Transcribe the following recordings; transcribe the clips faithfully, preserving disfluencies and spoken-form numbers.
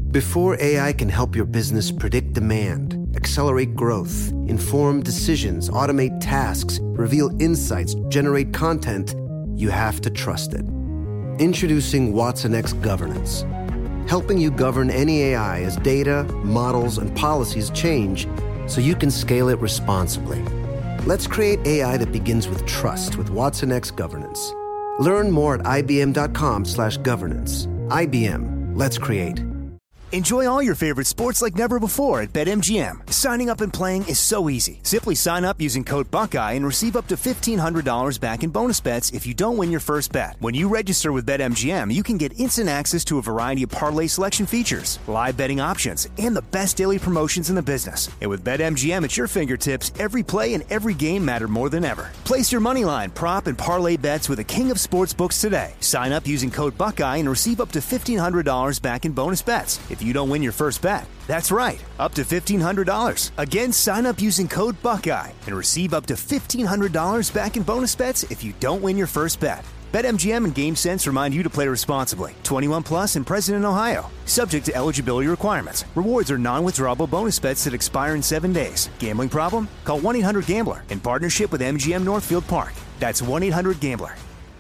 Before A I can help your business predict demand, accelerate growth, inform decisions, automate tasks, reveal insights, generate content, you have to trust it. Introducing Watson X Governance, helping you govern any A I as data, models, and policies change so you can scale it responsibly. Let's create A I that begins with trust with Watson X Governance. Learn more at ibm.com slash governance. I B M. Let's create. Enjoy all your favorite sports like never before at BetMGM. Signing up and playing is so easy. Simply sign up using code Buckeye and receive up to fifteen hundred dollars back in bonus bets if you don't win your first bet. When you register with BetMGM, you can get instant access to a variety of parlay selection features, live betting options, and the best daily promotions in the business. And with BetMGM at your fingertips, every play and every game matter more than ever. Place your moneyline, prop, and parlay bets with the king of sportsbooks today. Sign up using code Buckeye and receive up to fifteen hundred dollars back in bonus bets if you don't win your first bet. That's right, up to fifteen hundred dollars. Again, sign up using code Buckeye and receive up to fifteen hundred dollars back in bonus bets if you don't win your first bet. BetMGM and GameSense remind you to play responsibly. twenty-one plus and present in Ohio. Subject to eligibility requirements. Rewards are non-withdrawable bonus bets that expire in seven days. Gambling problem? Call one eight hundred gambler in partnership with M G M Northfield Park. That's one eight hundred gambler.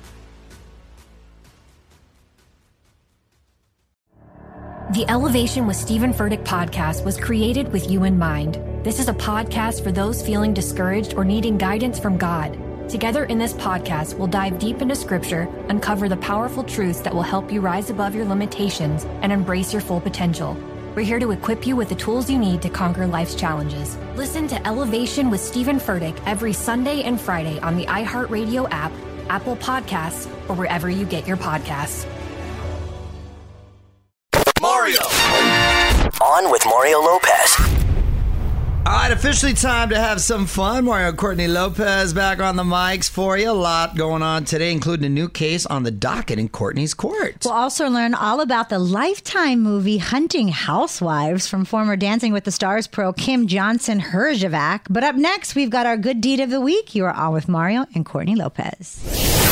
The Elevation with Stephen Furtick podcast was created with you in mind. This is a podcast for those feeling discouraged or needing guidance from God. Together in this podcast, we'll dive deep into scripture, uncover the powerful truths that will help you rise above your limitations and embrace your full potential. We're here to equip you with the tools you need to conquer life's challenges. Listen to Elevation with Stephen Furtick every Sunday and Friday on the iHeartRadio app, Apple Podcasts, or wherever you get your podcasts. Mario. On with Mario Lopez. All right, officially time to have some fun. Mario Courtney Lopez back on the mics for you. A lot going on today, including a new case on the docket in Courtney's court. We'll also learn all about the Lifetime movie Hunting Housewives from former Dancing with the Stars pro Kim Johnson-Herjavec. But up next, we've got our good deed of the week. You are on with Mario and Courtney Lopez.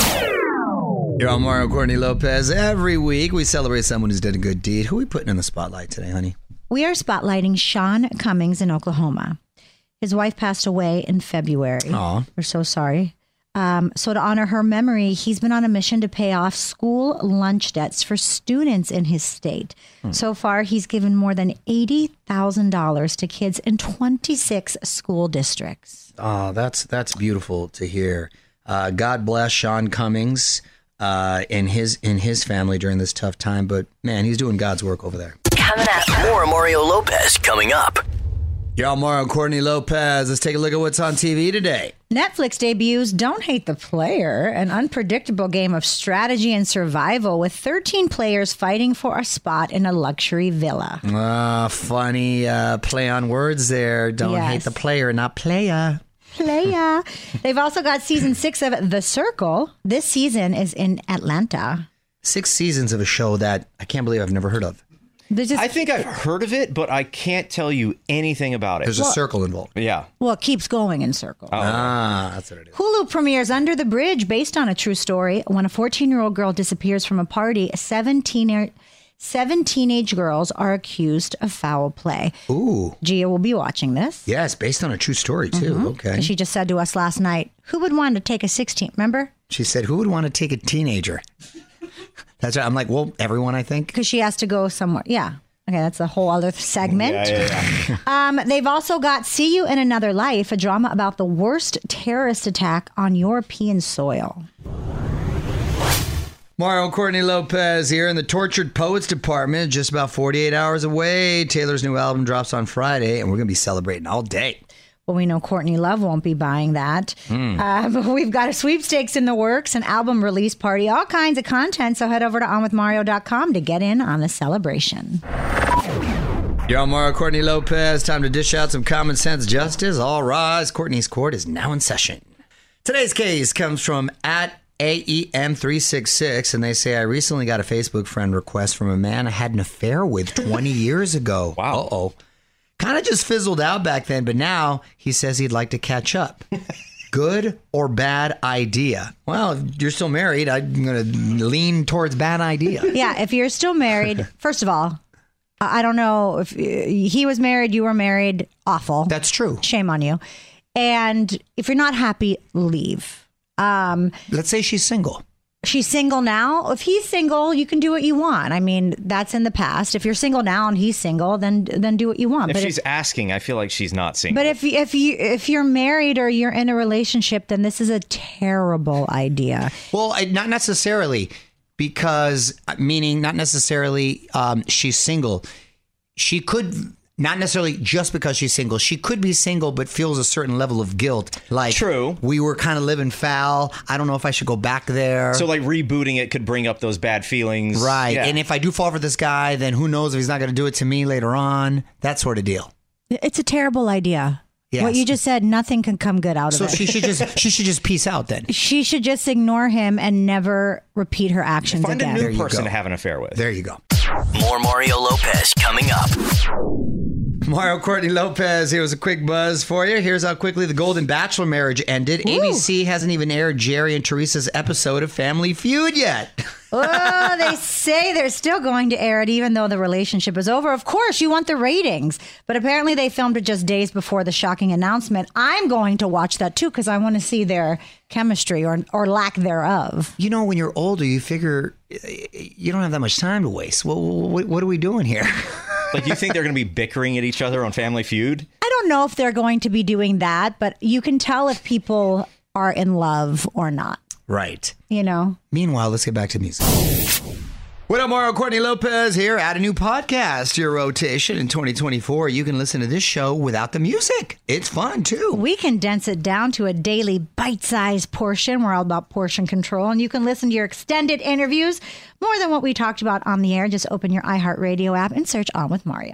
You're on Mario Courtney Lopez. Every week, we celebrate someone who's did a good deed. Who are we putting in the spotlight today, honey? We are spotlighting Sean Cummings in Oklahoma. His wife passed away in February. Aw. We're so sorry. Um, so to honor her memory, he's been on a mission to pay off school lunch debts for students in his state. Hmm. So far, he's given more than eighty thousand dollars to kids in twenty-six school districts. Oh, that's that's beautiful to hear. Uh, God bless Sean Cummings uh, and his in his family during this tough time. But man, he's doing God's work over there. Coming up. More Mario Lopez coming up. Y'all, Mario Courtney Lopez. Let's take a look at what's on T V today. Netflix debuts Don't Hate the Player, an unpredictable game of strategy and survival with thirteen players fighting for a spot in a luxury villa. Ah, uh, funny uh, play on words there. Don't Yes. hate the player, not playa. Playa. They've also got season six of The Circle. This season is in Atlanta. Six seasons of a show that I can't believe I've never heard of. Just, I think I've heard of it, but I can't tell you anything about it. There's well, a circle involved. Yeah. Well, it keeps going in Circle. Oh, ah, that's what it is. Hulu premieres Under the Bridge, based on a true story. When a fourteen-year-old girl disappears from a party, seventeen, seven teenage girls are accused of foul play. Ooh. Gia will be watching this. Yes, based on a true story, too. Mm-hmm. Okay. She just said to us last night, who would want to take a sixteen? Remember? She said, who would want to take a teenager? That's right. I'm like, well, everyone, I think. Because she has to go somewhere. Yeah. Okay, that's a whole other segment. Yeah, yeah, yeah. um, they've also got See You in Another Life, a drama about the worst terrorist attack on European soil. Mario Courtney Lopez here in the Tortured Poets Department, just about forty-eight hours away. Taylor's new album drops on Friday, and we're going to be celebrating all day. Well, we know Courtney Love won't be buying that. Mm. Uh, but we've got a sweepstakes in the works, an album release party, all kinds of content. So head over to on with mario dot com to get in on the celebration. You're on Mario Courtney Lopez. Time to dish out some common sense justice. All rise. Courtney's Court is now in session. Today's case comes from at A E M three six six, and they say, I recently got a Facebook friend request from a man I had an affair with twenty years ago. Wow. Uh-oh. Kind of just fizzled out back then, but now he says he'd like to catch up. Good or bad idea? Well, if you're still married, I'm going to lean towards bad idea. Yeah, if you're still married, first of all, I don't know if he was married, you were married. Awful. That's true. Shame on you. And if you're not happy, leave. Um, Let's say she's single. She's single now. If he's single, you can do what you want. I mean, that's in the past. If you're single now and he's single, then then do what you want. If but she's if, asking, I feel like she's not single. But if if you if you're married or you're in a relationship, then this is a terrible idea. Well, I, not necessarily, because meaning not necessarily um, she's single. She could. Not necessarily just because she's single. She could be single, but feels a certain level of guilt. Like, true. We were kind of living foul. I don't know if I should go back there. So, like, rebooting it could bring up those bad feelings. Right. Yeah. And if I do fall for this guy, then who knows if he's not going to do it to me later on. That sort of deal. It's a terrible idea. Yes. What you just said, nothing can come good out of So it. she should just she should just peace out then. She should just ignore him and never repeat her actions Find again. a There new you person go. to have an affair with. There you go. More Mario Lopez coming up. Mario Courtney Lopez, here was a quick buzz for you. Here's how quickly the Golden Bachelor marriage ended. Ooh. A B C hasn't even aired Jerry and Teresa's episode of Family Feud yet. Oh, they say they're still going to air it even though the relationship is over. Of course, you want the ratings. But apparently they filmed it just days before the shocking announcement. I'm going to watch that too because I want to see their chemistry or or lack thereof. You know, when you're older, you figure you don't have that much time to waste. Well, what, what are we doing here? Like, you think they're going to be bickering at each other on Family Feud? I don't know if they're going to be doing that, but you can tell if people are in love or not, Right. you know? Meanwhile, let's get back to music. What up, Mario Courtney Lopez here. Add a new podcast to your rotation in twenty twenty-four. You can listen to this show without the music. It's fun, too. We condense it down to a daily bite-sized portion. We're all about portion control, and you can listen to your extended interviews more than what we talked about on the air. Just open your iHeartRadio app and search On with Mario.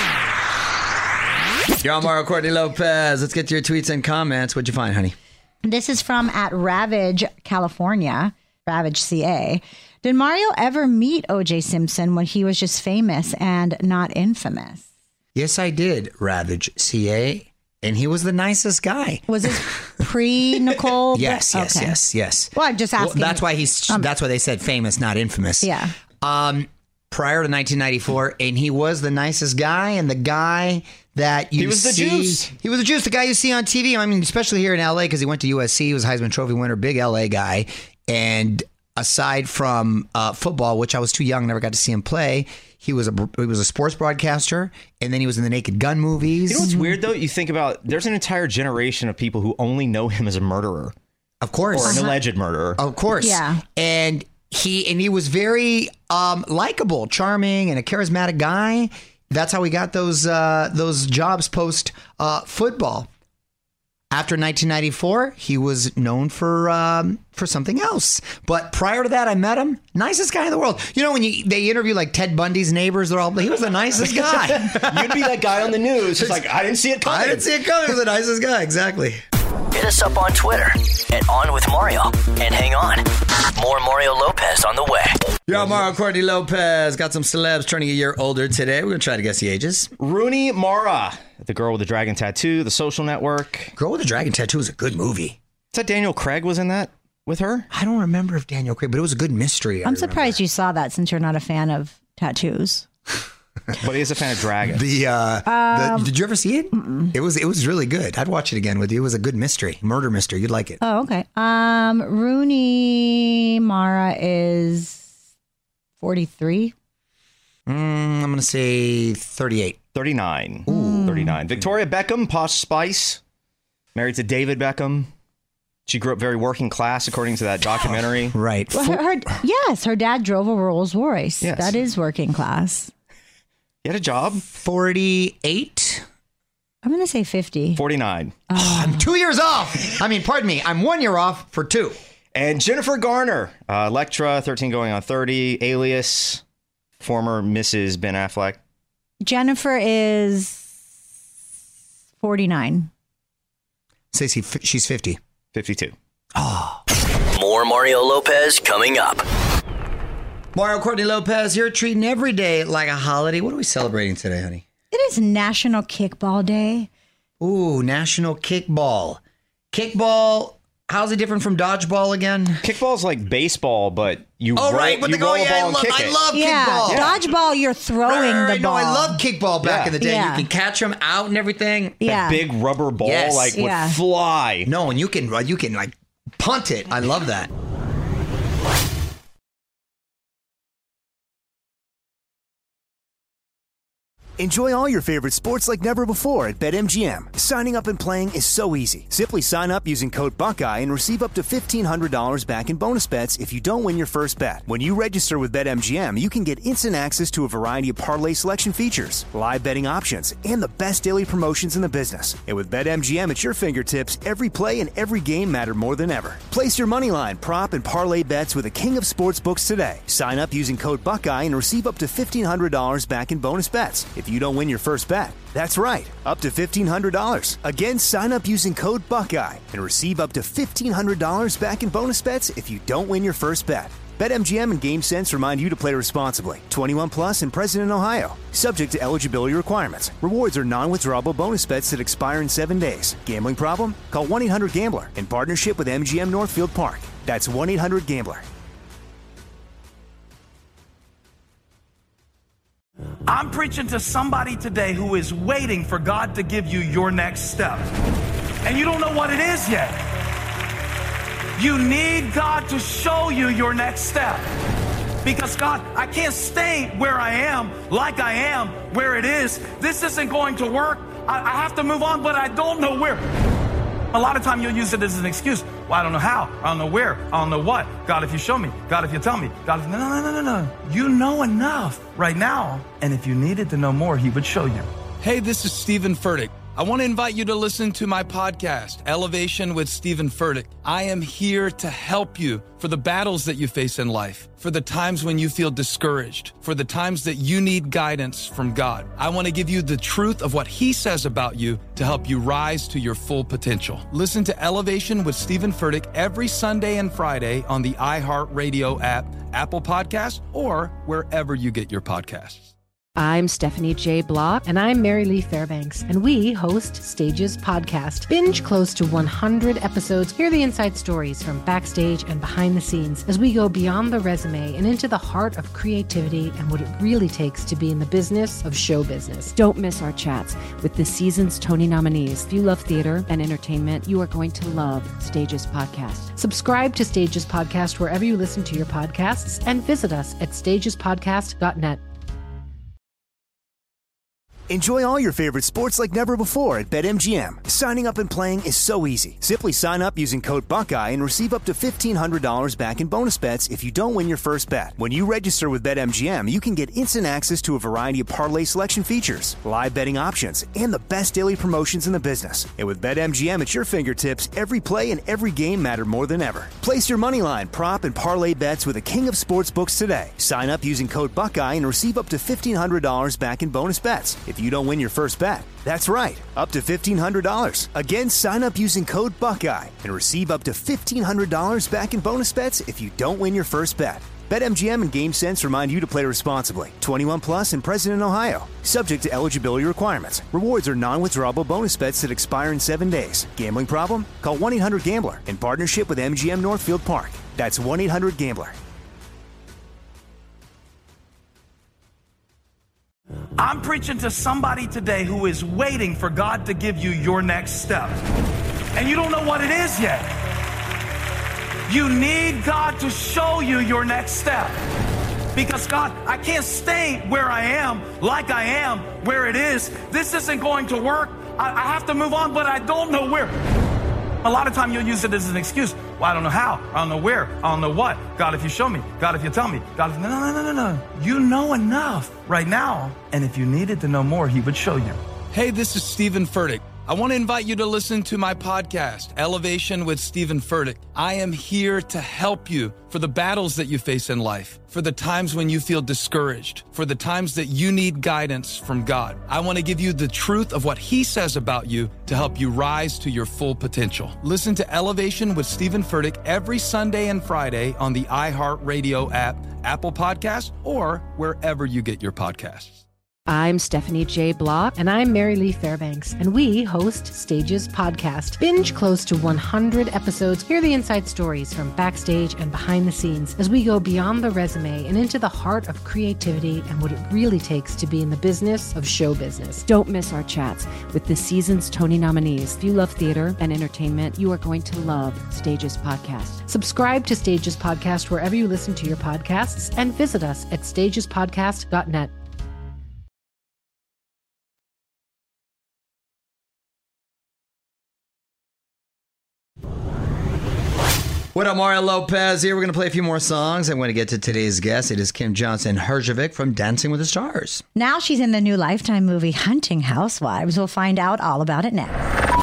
You're on Mario Courtney Lopez. Let's get to your tweets and comments. What'd you find, honey? This is from at Ravage, California, Ravage C A. Did Mario ever meet O J Simpson when he was just famous and not infamous? Yes, I did, Ravage C A. And he was the nicest guy. Was this pre-Nicole? Yes, yes, Okay. yes, yes. Well, I'm just asking. Well, that's why he's. Um, that's why they said famous, not infamous. Yeah. Um, prior to nineteen ninety-four, and he was the nicest guy, and the guy that you He was the see, juice. He was the juice. The guy you see on T V. I mean, especially here in L A because he went to U S C. He was a Heisman Trophy winner, big L A guy, and aside from uh, football, which I was too young, never got to see him play. He was a he was a sports broadcaster, and then he was in the Naked Gun movies. You know what's weird, though? You think about, there's an entire generation of people who only know him as a murderer. Of course. Or an alleged murderer. Of course. Yeah. And he and he was very um, likable, charming, and a charismatic guy. That's how he got those uh, those jobs post uh, football. After nineteen ninety-four, he was known for um, for something else. But prior to that, I met him. Nicest guy in the world. You know, when you, they interview like Ted Bundy's neighbors, they're all, he was the nicest guy. You'd be that guy on the news. It's like, I didn't see it coming. I didn't see it coming. He was the nicest guy. Exactly. Hit us up on Twitter at On With Mario. And hang on, more Mario Lopez on the way. Yo, Mario Courtney Lopez. Got some celebs turning a year older today. We're going to try to guess the ages. Rooney Mara, the girl with the dragon tattoo, The Social Network. Girl with the Dragon Tattoo is a good movie. Is that Daniel Craig was in that with her? I don't remember if Daniel Craig, but it was a good mystery. I I'm remember. surprised you saw that since you're not a fan of tattoos. But he is a fan of dragons. The, uh, Um, the did you ever see it? It was it was really good. I'd watch it again with you. It was a good mystery, murder mystery. You'd like it. Oh, okay. Um, Rooney Mara is forty-three. Mm, I'm gonna say thirty-eight. thirty-nine. Ooh. thirty-nine. Victoria Beckham, Posh Spice, married to David Beckham. She grew up very working class, according to that documentary. Right. Well, her, her, yes, her dad drove a Rolls Royce. Yes. That is working class. He had a job. forty-eight. I'm going to say fifty. forty-nine. I'm two years off. I mean, pardon me. I'm one year off for two. And Jennifer Garner, uh, Electra, thirteen going on thirty. Alias, former Missus Ben Affleck. Jennifer is forty-nine. Stacey, she's fifty. fifty-two. More Mario Lopez coming up. Mario Courtney Lopez, you're treating every day like a holiday. What are we celebrating today, honey? It is National Kickball Day. Ooh, National Kickball. Kickball, how's it different from dodgeball again? Kickball's like baseball, but You Oh, roll, right. But you the roll oh, a yeah, I ball and love, kick I it. love Yeah, kickball. dodgeball, you're throwing Right, the no, ball. I love kickball back Yeah. in the day. Yeah. You can catch them out and everything. Yeah. Big rubber ball Yes. like Yeah. would fly. No, and you can you can like punt it. I love that. Enjoy all your favorite sports like never before at BetMGM. Signing up and playing is so easy. Simply sign up using code Buckeye and receive up to fifteen hundred dollars back in bonus bets if you don't win your first bet. When you register with BetMGM, you can get instant access to a variety of parlay selection features, live betting options, and the best daily promotions in the business. And with BetMGM at your fingertips, every play and every game matter more than ever. Place your moneyline, prop, and parlay bets with the king of sportsbooks today. Sign up using code Buckeye and receive up to fifteen hundred dollars back in bonus bets if you don't win your first bet. That's right, up to fifteen hundred dollars. Again, sign up using code Buckeye and receive up to fifteen hundred dollars back in bonus bets if you don't win your first bet. BetMGM and GameSense remind you to play responsibly. twenty-one plus and present in Ohio. Subject to eligibility requirements. Rewards are non-withdrawable bonus bets that expire in seven days. Gambling problem? Call one eight hundred gambler in partnership with M G M Northfield Park. That's one eight hundred gambler. I'm preaching to somebody today who is waiting for God to give you your next step. And you don't know what it is yet. You need God to show you your next step. Because God, I can't stay where I am, like I am, where it is. This isn't going to work. I, I have to move on, but I don't know where. A lot of time you'll use it as an excuse. Well, I don't know how. I don't know where. I don't know what. God, if you show me. God, if you tell me. God, if... No, no, no, no, no. You know enough right now. And if you needed to know more, he would show you. Hey, this is Stephen Furtick. I want to invite you to listen to my podcast, Elevation with Stephen Furtick. I am here to help you for the battles that you face in life, for the times when you feel discouraged, for the times that you need guidance from God. I want to give you the truth of what he says about you to help you rise to your full potential. Listen to Elevation with Stephen Furtick every Sunday and Friday on the iHeartRadio app, Apple Podcasts, or wherever you get your podcasts. I'm Stephanie J. Block. And I'm Mary Lee Fairbanks. And we host Stages Podcast. Binge close to one hundred episodes. Hear the inside stories from backstage and behind the scenes as we go beyond the resume and into the heart of creativity and what it really takes to be in the business of show business. Don't miss our chats with this season's Tony nominees. If you love theater and entertainment, you are going to love Stages Podcast. Subscribe to Stages Podcast wherever you listen to your podcasts and visit us at stages podcast dot net. Enjoy all your favorite sports like never before at BetMGM. Signing up and playing is so easy. Simply sign up using code Buckeye and receive up to fifteen hundred dollars back in bonus bets if you don't win your first bet. When you register with BetMGM, you can get instant access to a variety of parlay selection features, live betting options, and the best daily promotions in the business. And with BetMGM at your fingertips, every play and every game matter more than ever. Place your moneyline, prop, and parlay bets with the king of sportsbooks today. Sign up using code Buckeye and receive up to fifteen hundred dollars back in bonus bets if you don't win your first bet. That's right, up to fifteen hundred dollars. Again, sign up using code Buckeye and receive up to fifteen hundred dollars back in bonus bets if you don't win your first bet. BetMGM and GameSense remind you to play responsibly. twenty-one plus and present in Ohio. Subject to eligibility requirements. Rewards are non-withdrawable bonus bets that expire in seven days. Gambling problem? Call one eight hundred gambler in partnership with M G M Northfield Park. That's one eight hundred gambler. I'm preaching to somebody today who is waiting for God to give you your next step. And you don't know what it is yet. You need God to show you your next step. Because God, I can't stay where I am, like I am, where it is. This isn't going to work. I, I have to move on, but I don't know where. A lot of time you'll use it as an excuse. Well, I don't know how. I don't know where. I don't know what. God, if you show me. God, if you tell me. God, if... No, no, no, no, no. You know enough right now. And if you needed to know more, he would show you. Hey, this is Stephen Furtick. I want to invite you to listen to my podcast, Elevation with Stephen Furtick. I am here to help you for the battles that you face in life, for the times when you feel discouraged, for the times that you need guidance from God. I want to give you the truth of what he says about you to help you rise to your full potential. Listen to Elevation with Stephen Furtick every Sunday and Friday on the iHeartRadio app, Apple Podcasts, or wherever you get your podcasts. I'm Stephanie J. Block. And I'm Mary Lee Fairbanks, and we host Stages Podcast. Binge close to one hundred episodes. Hear the inside stories from backstage and behind the scenes as we go beyond the resume and into the heart of creativity and what it really takes to be in the business of show business. Don't miss our chats with this season's Tony nominees. If you love theater and entertainment, you are going to love Stages Podcast. Subscribe to Stages Podcast wherever you listen to your podcasts and visit us at stages podcast dot net. What up, Mario Lopez here. We're going to play a few more songs. I'm going to get to today's guest. It is Kim Johnson Herjavec from Dancing with the Stars. Now she's in the new Lifetime movie Hunting Housewives. We'll find out all about it next.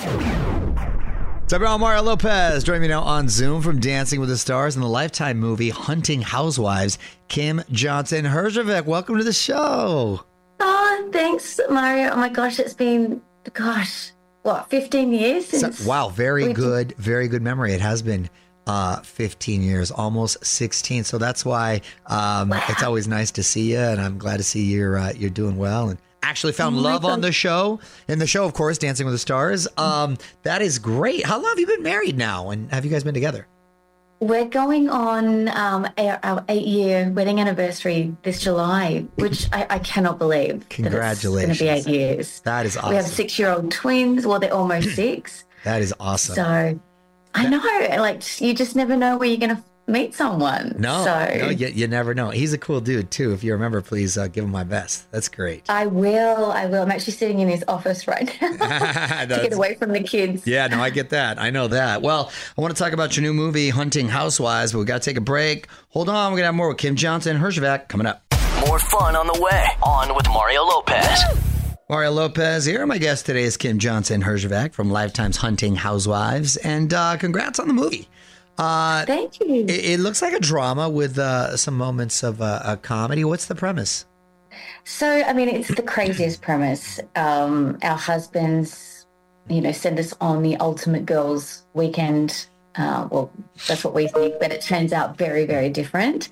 What's up, y'all? Mario Lopez. Join me now on Zoom from Dancing with the Stars in the Lifetime movie Hunting Housewives. Kim Johnson Herjavec, welcome to the show. Oh, thanks, Mario. Oh my gosh, it's been, gosh, what, fifteen years since? So, wow, very good, very good memory. It has been uh, fifteen years, almost sixteen. So that's why um, wow. It's always nice to see you, and I'm glad to see you're uh, you're doing well. And actually found oh love God. on the show. In the show, of course, Dancing with the Stars. Um, that is great. How long have you been married now, and have you guys been together? We're going on um, our, our eight-year wedding anniversary this July, which I, I cannot believe. Congratulations. It's going to be eight years. That is awesome. We have six-year-old twins. Well, they're almost six. That is awesome. So I know, like, you just never know where you're going to meet someone. No, so, no you, you never know. He's a cool dude, too. If you remember, please uh, give him my best. That's great. I will. I will. I'm actually sitting in his office right now to get away from the kids. Yeah, no, I get that. I know that. Well, I want to talk about your new movie, Hunting Housewives, but we got to take a break. Hold on. We're going to have more with Kim Johnson Herjavec coming up. More fun on the way. On with Mario Lopez. Mario Lopez here. My guest today is Kim Johnson Herjavec from Lifetime's Hunting Housewives. And uh, congrats on the movie. Uh, Thank you. It, it looks like a drama with uh, some moments of uh, a comedy. What's the premise? So, I mean, it's the craziest premise. Um, our husbands, you know, send us on the ultimate girls weekend. Uh, well, that's what we think, but it turns out very, very different.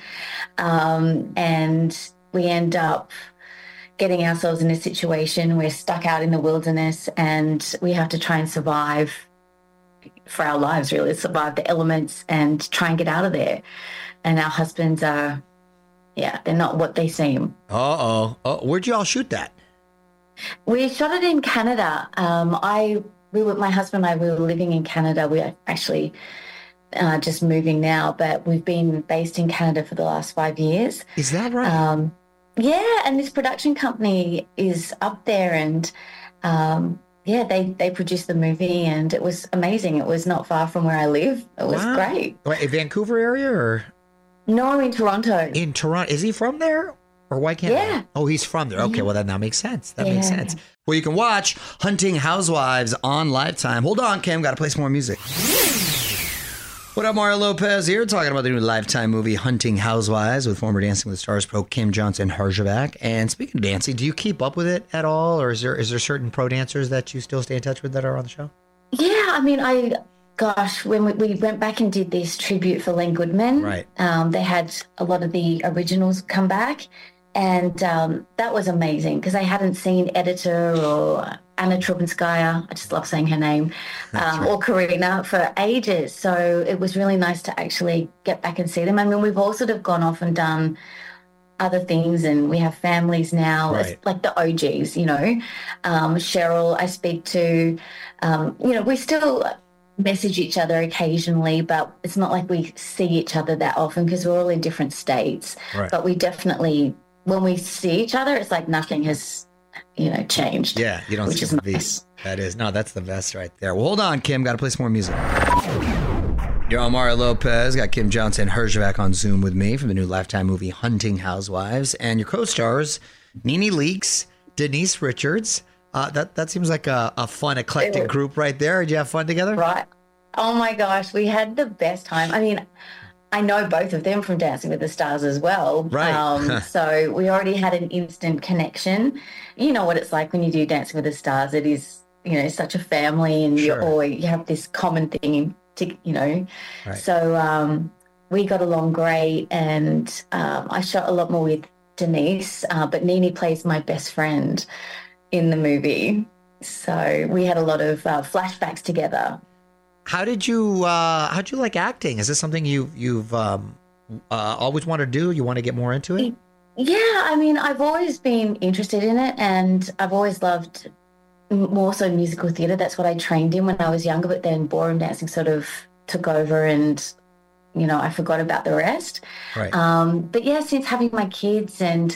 Um, and we end up getting ourselves in a situation. We're stuck out in the wilderness and we have to try and survive for our lives, really, survive the elements and try and get out of there. And our husbands are, yeah, they're not what they seem. Uh-oh. Oh, where'd you all shoot that? We shot it in Canada. Um, I, we were, my husband and I, we were living in Canada. We're actually uh, just moving now, but we've been based in Canada for the last five years. Is that right? Um, yeah, and this production company is up there and, um, yeah, they, they produced the movie and it was amazing. It was not far from where I live. It was wow. great. Wait, Vancouver area or? No, in Toronto. In Toronto. Is he from there? Or why can't Yeah. I? Oh, he's from there. Okay, well, that now makes sense. That yeah. makes sense. Well, you can watch Hunting Housewives on Lifetime. Hold on, Kim. Got to play some more music. What up, Mario Lopez here, talking about the new Lifetime movie Hunting Housewives with former Dancing with the Stars pro Kim Johnson Herjavec. And speaking of dancing, do you keep up with it at all? Or is there is there certain pro dancers that you still stay in touch with that are on the show? Yeah, I mean, I, gosh, when we, we went back and did this tribute for Len Goodman, right. um, they had a lot of the originals come back. And um, that was amazing because I hadn't seen Editor or Anna Trubinskaya, I just love saying her name, um, right. or Karina for ages. So it was really nice to actually get back and see them. I mean, we've all sort of gone off and done other things and we have families now, right. it's like the O Gs, you know. Um, Cheryl, I speak to, um, you know, we still message each other occasionally, but it's not like we see each other that often because we're all in different states. Right. But we definitely... when we see each other, it's like nothing has, you know, changed. Yeah, you don't see the nice. That is, no, that's the best right there. Well, hold on, Kim. Got to play some more music. You're on Mario Lopez. Got Kim Johnson Herjavec on Zoom with me from the new Lifetime movie Hunting Housewives. And your co-stars, Nene Leakes, Denise Richards. Uh, that, that seems like a, a fun, eclectic group right there. Did you have fun together? Right. Oh, my gosh. We had the best time. I mean... I know both of them from Dancing with the Stars as well. Right. Um, so we already had an instant connection. You know what it's like when you do Dancing with the Stars. It is, you know, such a family and Sure. you're always, you have this common thing to, you know. Right. So um, we got along great and um, I shot a lot more with Denise, uh, but Nene plays my best friend in the movie. So we had a lot of uh, flashbacks together. How did you uh, how'd you like acting? Is this something you you've um, uh, always wanted to do? You want to get more into it? Yeah, I mean, I've always been interested in it, and I've always loved more so musical theatre. That's what I trained in when I was younger, but then ballroom dancing sort of took over, and you know, I forgot about the rest. Right. Um, but yeah, since having my kids, and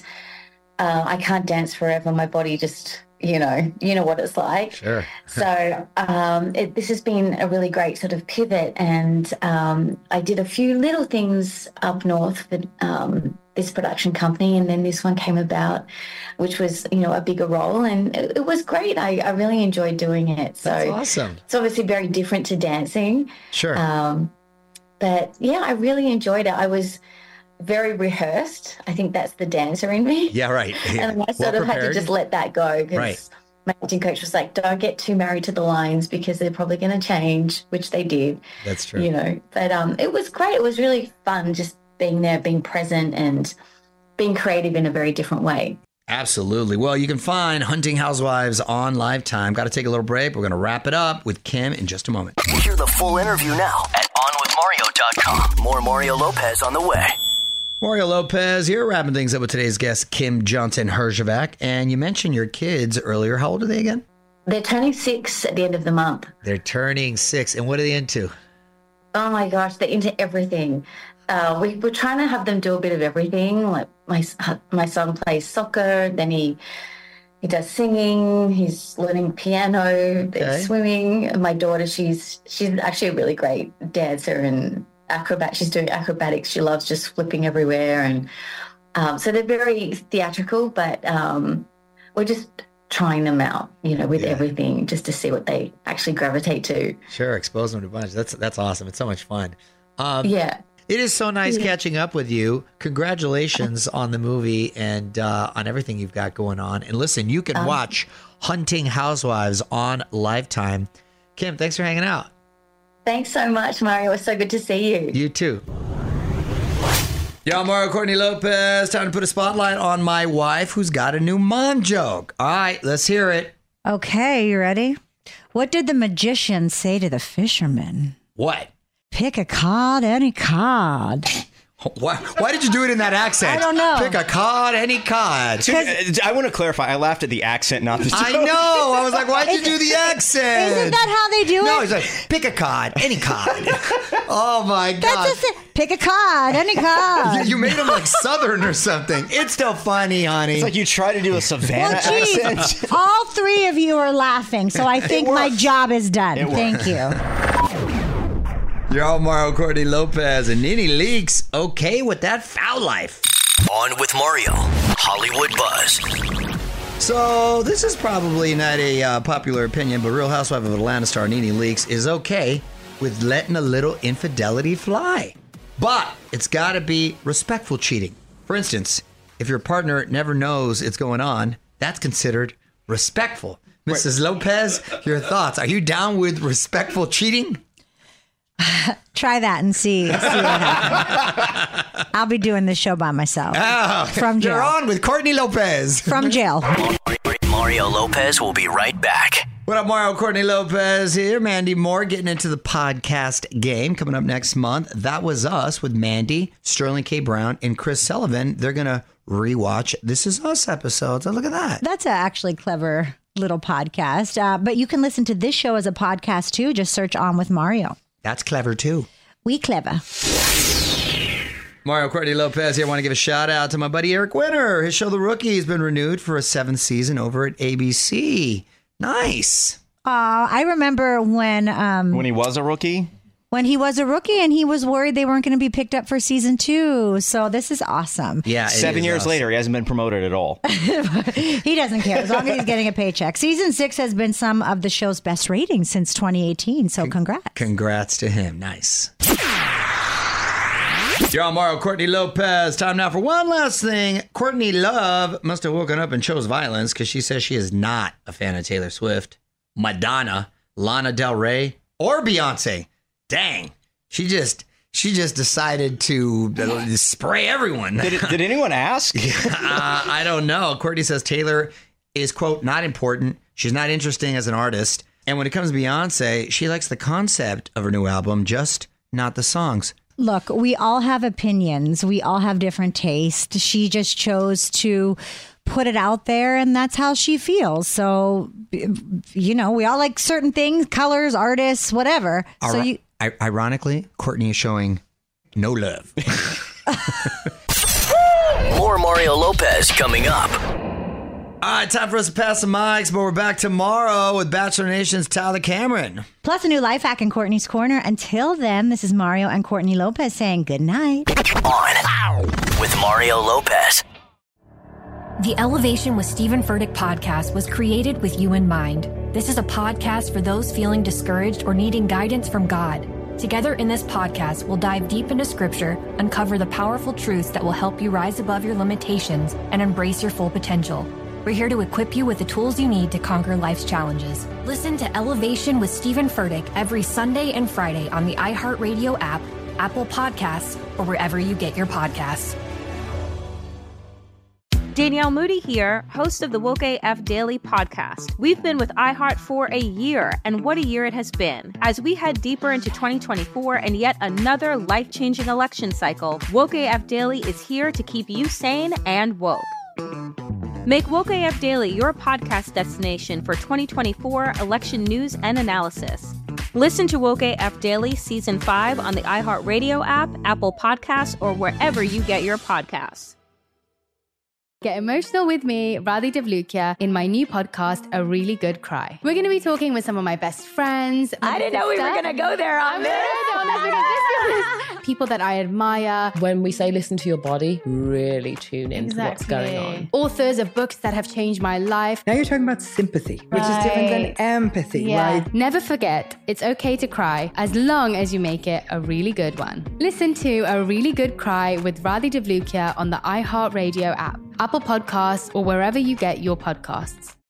uh, I can't dance forever. My body just, you know, you know what it's like. Sure. So um, it, this has been a really great sort of pivot, and um, I did a few little things up north for um, this production company, and then this one came about, which was, you know, a bigger role, and it, it was great. I, I really enjoyed doing it. So That's awesome. It's obviously very different to dancing. Sure. Um, but yeah, I really enjoyed it. I was very rehearsed. I think that's the dancer in me. Yeah, right. Yeah. And I sort Well of had to prepared. just let that go, because Right. my acting coach was like, don't get too married to the lines because they're probably going to change, which they did. That's true. You know, but um, it was great. It was really fun just being there, being present, and being creative in a very different way. Absolutely. Well, you can find Hunting Housewives on Lifetime. Got to take a little break. We're going to wrap it up with Kim in just a moment. Hear the full interview now at on with mario dot com. More Mario Lopez on the way. Mario Lopez here, wrapping things up with today's guest, Kim Johnson Herjavec. And you mentioned your kids earlier. How old are they again? They're turning six at the end of the month. They're turning six. And what are they into? Oh my gosh, they're into everything. Uh, we were trying to have them do a bit of everything. Like my my son plays soccer, then he he does singing. He's learning piano, Okay. swimming. And my daughter, she's she's actually a really great dancer and acrobat. She's doing acrobatics. She loves just flipping everywhere, and um, so they're very theatrical. But um, we're just trying them out, you know, with Yeah. everything, just to see what they actually gravitate to. Sure, expose them to a bunch. That's that's awesome. It's so much fun. Um, Yeah. It is so nice Yeah. catching up with you. Congratulations on the movie and uh, on everything you've got going on. And listen, you can Um, watch Hunting Housewives on Lifetime. Kim, thanks for hanging out. Thanks so much, Mario. It was so good to see you. You too. Yo, I'm Mario Courtney Lopez. Time to put a spotlight on my wife who's got a new mom joke. All right, let's hear it. Okay, you ready? What did the magician say to the fisherman? What? Pick a card, any card. Why, why did you do it in that accent? I don't know. Pick a card, any card. So, uh, I want to clarify. I laughed at the accent, not the joke. I know. I was like, why'd you do the accent? Isn't that how they do No, it? he's like, pick a card, any card. Oh my God. That's just it. Pick a card, any card. You, you made him like Southern or something. It's still funny, honey. It's like you try to do a Savannah Well, geez, accent. all three of you are laughing, so I think my job is done. It Thank you. You're all Mario Courtney Lopez and Nene Leakes. Okay with that foul life. On with Mario, Hollywood Buzz. So this is probably not a uh, popular opinion, but Real Housewife of Atlanta star Nene Leakes is okay with letting a little infidelity fly. But it's got to be respectful cheating. For instance, if your partner never knows it's going on, that's considered respectful. Missus Lopez, your thoughts. Are you down with respectful cheating? Try that and see, see what happens. I'll be doing this show by myself. Oh, From jail. You're on with Courtney Lopez. From jail. Mario Lopez will be right back. What up, Mario Courtney Lopez here. Mandy Moore getting into the podcast game coming up next month. That Was Us with Mandy, Sterling K. Brown, and Chris Sullivan. They're going to rewatch This Is Us episodes. Oh, look at that. That's a actually clever little podcast. Uh, but you can listen to this show as a podcast too. Just search On with Mario. That's clever too. We clever. Mario Courtney Lopez here. I want to give a shout out to my buddy Eric Winter. His show The Rookie has been renewed for a seventh season over at A B C. Nice. Uh, I remember when um, When he was a rookie? when he was a rookie and he was worried they weren't going to be picked up for season two. So this is awesome. Yeah. it Seven is years awesome. later, he hasn't been promoted at all. He doesn't care as long as he's getting a paycheck. Season six has been some of the show's best ratings since twenty eighteen. So congrats. Congrats to him. Nice. You're on Mario Courtney Lopez. Time now for one last thing. Courtney Love must have woken up and chose violence because she says she is not a fan of Taylor Swift, Madonna, Lana Del Rey, or Beyonce. Dang. She just She just decided to uh, spray everyone. Did, it, did anyone ask? uh, I don't know. Courtney says Taylor is, quote, not important. She's not interesting as an artist. And when it comes to Beyonce, she likes the concept of her new album, just not the songs. Look, we all have opinions. We all have different tastes. She just chose to put it out there, and that's how she feels. So, you know, we all like certain things, colors, artists, whatever. All so right. you. I- ironically, Courtney is showing no love. More Mario Lopez coming up. All right, time for us to pass the mics, but we're back tomorrow with Bachelor Nation's Tyler Cameron. Plus a new life hack in Courtney's Corner. Until then, this is Mario and Courtney Lopez saying good night. On with Mario Lopez. The Elevation with Stephen Furtick podcast was created with you in mind. This is a podcast for those feeling discouraged or needing guidance from God. Together in this podcast, we'll dive deep into scripture, uncover the powerful truths that will help you rise above your limitations and embrace your full potential. We're here to equip you with the tools you need to conquer life's challenges. Listen to Elevation with Stephen Furtick every Sunday and Friday on the iHeartRadio app, Apple Podcasts, or wherever you get your podcasts. Danielle Moody here, host of the Woke A F Daily podcast. We've been with iHeart for a year, and what a year it has been. As we head deeper into twenty twenty-four and yet another life-changing election cycle, Woke A F Daily is here to keep you sane and woke. Make Woke A F Daily your podcast destination for twenty twenty-four election news and analysis. Listen to Woke A F Daily Season five on the iHeartRadio app, Apple Podcasts, or wherever you get your podcasts. Get emotional with me, Radhi Devlukia, in my new podcast, A Really Good Cry. We're going to be talking with some of my best friends. I didn't know we were going to go there on I'm this. on this because this is people that I admire. When we say listen to your body, really tune into Exactly. what's going on. Authors of books that have changed my life. Now you're talking about sympathy, which is different than empathy, Yeah. right? Never forget, it's okay to cry as long as you make it a really good one. Listen to A Really Good Cry with Radhi Devlukia on the iHeartRadio app, Apple Podcasts, or wherever you get your podcasts.